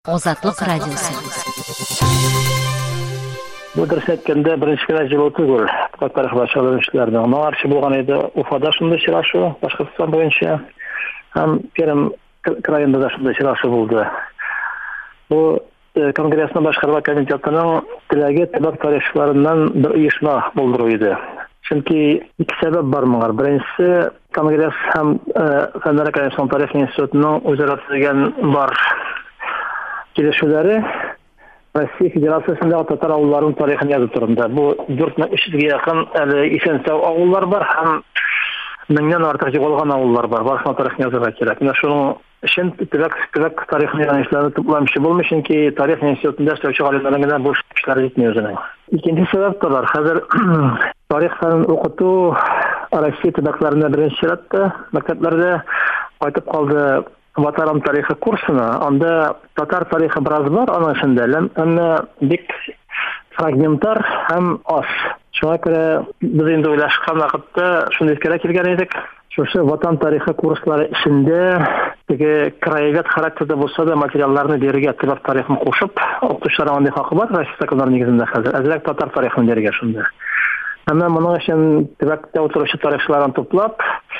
Азатлык радиосы. Bu дөресәткәндә беренче генә җыл түгел. Татар башкаларының аңарчы булган иде. Уфада шундый чырашу, Башкортстан буенча һәм Пермь краенда да шундый чырашу булды. Бу конгрессның башкарма комитетының теләге төбәк тарихчыларыннан бер оешма булдыру иде. Чөнки ике сәбәп бар моңар. Беренчесе, конгресс һәм Фәннәр академиясының тарих институтының үзара төзегән бар килешүләре Россия Федерациясендә татар авылларының тарихын язу турында. Бу 4300-гә якын әле исән-сау авыллар бар һәм 1000-нән артык югалган авыллар бар. Барысына тарихын язарга кирәк. Менә шуның өчен төбәк тарихын язучыларны тупламчы булмый, чөнки тарих институтында эшләүче галимнәрнең генә буш эшләр җитми үзенең. Икенче сәбәп бар. Хәзер тарих фәнен укыту Россия төбәкләрендә беренче чиратта мәктәпләрдә кайтып калды. Ватарам тарихы курсына, анда татар тарихы бераз бар, аның эчендә, әмма бик фрагменттар һәм аз. Шуңа күрә без инде уйлашкан вакытта шундый фикергә килгән идек. Шушы ватан тарихы курслары эчендә теге краевед характерда булса да материалларны бирергә, төбәк тарихын кушып, укытучыларга андый хакы бар, Россия законнары нигезендә хәзер. Әзрәк татар тарихын бирергә шунда. Әмма моның өчен төбәктә утыручы тарихчыларны туплап,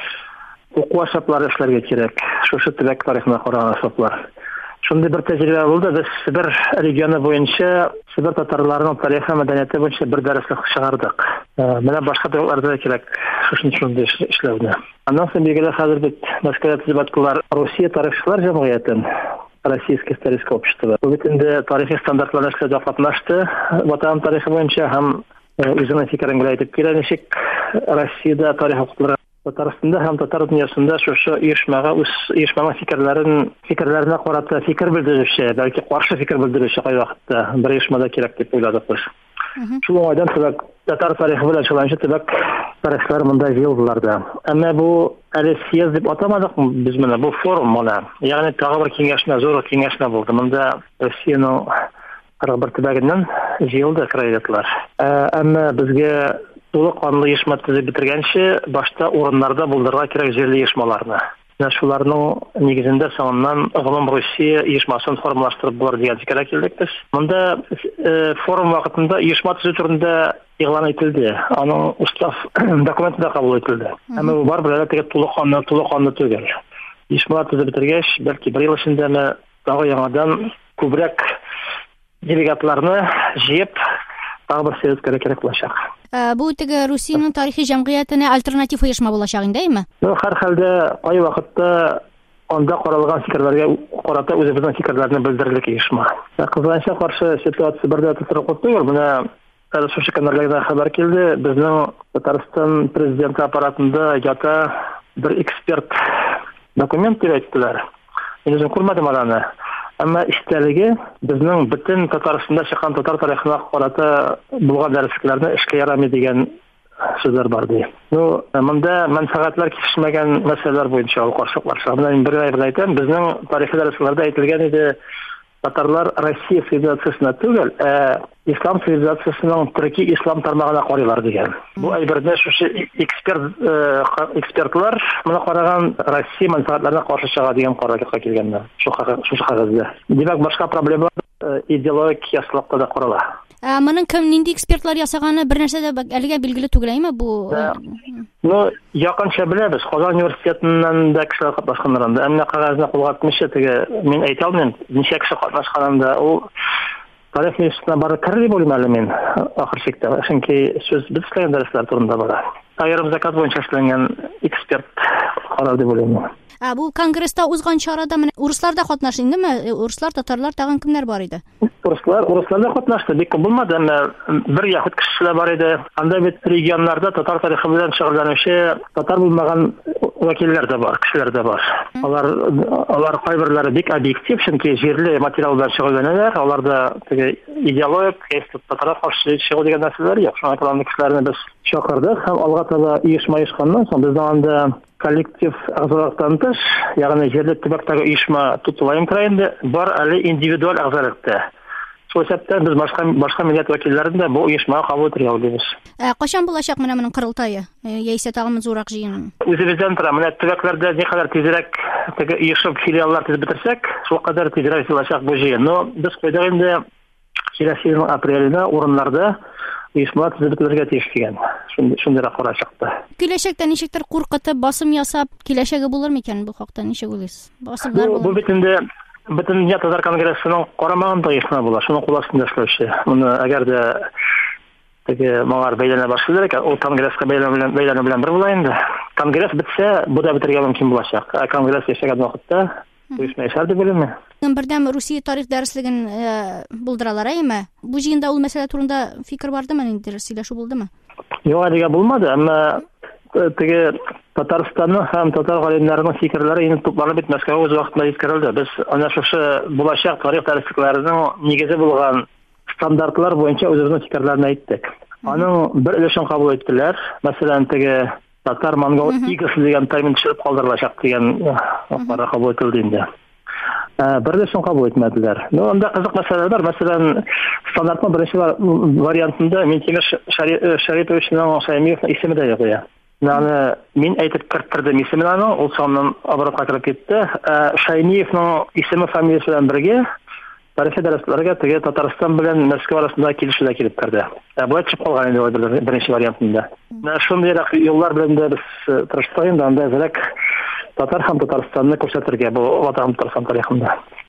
уку ашаплары эшләргә кирәк. Шушы төбәк тарихына караган ашаплар. Шундый бер тәҗрибә булды. Без Себер регионы буенча Себер татарларының тарихы, мәдәнияте буенча бер дәреслек чыгардык. Менә башка төбәкләрдә кирәк шундый эшләүне. Аннан соң билгеле хәзер бит Москвада төзәткәннәр Россия тарихчылар җәмгыятен, Российское историческое общество. Бу бит инде тарихи стандартларны эшләүдә катнашты. Ватан тарихы буенча һәм үзенең фикерен белә әйтеп килә, ничек Россиядә тарих укытылыр. Татарстанда һәм татар дөньясында шушы оешманың фикерләренә карата фикер белдерүче, бәлки каршы фикер белдерүче кай вакытта бер оешмада кирәк дип уйладык без. Шул уңайдан татар тарихы белән шулайча төбәк тарихчылар монда җыелдылар да. Әмма бу әле съезд дип атамадык без менә бу форум моны. Ягъни тагы бер киңәшмә, зур киңәшмә булды. Монда Россиянең 41 төбәгеннән җыелды краеведлар. Әмма безгә Тулы канлы оешма төзеп бетергәнче башта урыннарда булдырырга кирәк җирле оешмаларны. Шуларның нигезендә соңыннан Гомум Россия оешмасын формалаштырып булыр дигән фикергә килдек без. Монда форум вакытында оешма төзү турында игълан ителде. Аның устав документында кабул ителде. Әмма бу бар белән теге тулы канлы түгел. Оешмалар төзеп бетергәч, бәлки бер ел эчендә тагы яңадан күбрәк делегатларны җыеп тагы бер съездга кирәк булачак. Бу теге Русиянең тарихи җәмгыятенә альтернатив оешма булачак инде, әйме? Һәр хәлдә кай вакытта анда каралган фикерләргә карата үзебезнең фикерләрне белдерерлек оешма. Кызганычка каршы ситуация бердә тотырып түгел. Менә шушы көннәрдә хәбәр килде. Безнең Татарстан президенты аппаратында ята бер эксперт документ әйттеләр. Мин үзем күрмәдем аны. Әмма истәлеге безнең бөтен Татарстанда чыккан татар тарихына карата булган дәресләрне эшкә ярамый дигән сүзләр бар ди. Монда мәнфәгатьләр кисешмәгән мәсьәләләр буенча ул каршылыклар чыга. Менә бер әйтәм, безнең тарихи дәресләрдә әйтелгән иде, татарлар Россия цивилизациясенә түгел, ислам цивилизациясенең төрки ислам тармагына карыйлар дигән. Бу әйбердә шушы экспертлар моны караган Россия мәнфәгатьләренә каршы чыга дигән карарга килгәннәр. Шушы хәзердә. Димәк, башка проблема идеологик ясылыкта да карала. Моның кем нинди экспертлар ясаганы бер нәрсә дә әлегә билгеле түгел, әйме бу? Якынча беләбез. Казан университетыннан да кешеләр катнашканнар анда. Әмма кагазны кулгатмыйча теге мин әйтә алмыйм, ничә кеше катнашканында. Ул тарих институтына бары кирәк дип уйлыйм әле мин ахыр чиктә. Чөнки сүз без эшләгән дәресләр турында бара. Аерым заказ буенча эшләгән эксперт карар дип уйлыйм. Бу конгресста узган чарада менә урыслар да катнашты индеме? Урыслар, татарлар, тагын кемнәр бар иде? Урыслар да катнашты. Бик күп булмады, әмма бер яһүд кешеләр бар иде. Анда бит регионнарда татар тарихы белән шөгыльләнүче татар булмаган вәкилләр дә бар, кешеләр дә бар. Алар кайберләре бик объектив, чөнки җирле материал белән шөгыльләнәләр. Аларда теге идеологик, татарга каршы чыгу дигән нәрсәләр юк. Шуңа күрә кешеләрне без чакырдык һәм алга таба оешмаешканнан соң безнең анда коллектив әгъзалыктан тыш, ягъни җирле төбәктәге оешма Тутылайым краенда бар әле индивидуаль әгъзалыкта. Шул сәбәптән без башка милләт вәкилләрен дә бу оешмага кабул итәргә уйлыйбыз. Качан булачак менә моның кырылтайы? Яисә тагын зурак җыен? Үзебездән тора, менә төбәкләрдә никадәр тизрәк теге оешып филиаллар төзеп бетерсәк, шул кадәр тизрәк булачак бу җыен. Но без кайда инде киләсе елның апрелендә урыннарда оешмалар төзеп бетерергә тиеш дигән. Шундыйрак карар чыкты. Киләчәктә ничектер куркытып, басым ясап, киләчәге булыр микән бу хакта ничек уйлыйсыз? Басымлар Бу булыр. бит инде бөтен дөнья татар конгрессының карамагында оешма була. Шуның кул астында эшләүче. Моны әгәр дә теге моңар бәйләнә башлыйлар икән, ул конгресска бәйләнү белән бер була инде. Конгресс бетсә, бу да бетергә мөмкин булачак. Конгресс яшәгән вакытта оешма яшәр дип беләм. Бердәм Русия тарих дәреслеген булдыралар, әйме? Бу җыенда ул мәсьәлә турында фикер бардымы, инде сөйләшү булдымы? Юк, әлегә булмады, әмма теге Татарстанның һәм татар галимнәренең фикерләре инде тупланып бит Мәскәүгә үз вакытында җиткерелде. Без ана шушы булачак тарих дәресләренең нигезе булган стандартлар буенча үзебезнең фикерләрне әйттек. Аның бер өлешен кабул иттеләр. Мәсәлән, теге татар-монгол игысы дигән термин төшереп калдырылачак дигән карар кабул ителде инде. Бер өлешен кабул итмәделәр. Ну, анда кызык мәсьәләләр бар. Мәсәлән, стандартның беренче вариантында Минтимер Шариповичның Шаймиевның исеме дә юк. Yani min әйтеп керттердем исемен аның, ул саннан оборотка кирип китте. Шаймиевның исеме фамилиясе белән бергә тарихи дәресләргә теге Татарстан белән Мәскәү арасында килешүдә килеп керде. Бу чыгып калган инде беренче вариантында. Менә шундыйрак юллар белән дә без тырыштык инде анда әзрәк татар һәм Татарстанны күрсәтергә бу ватан Татарстан тарихында.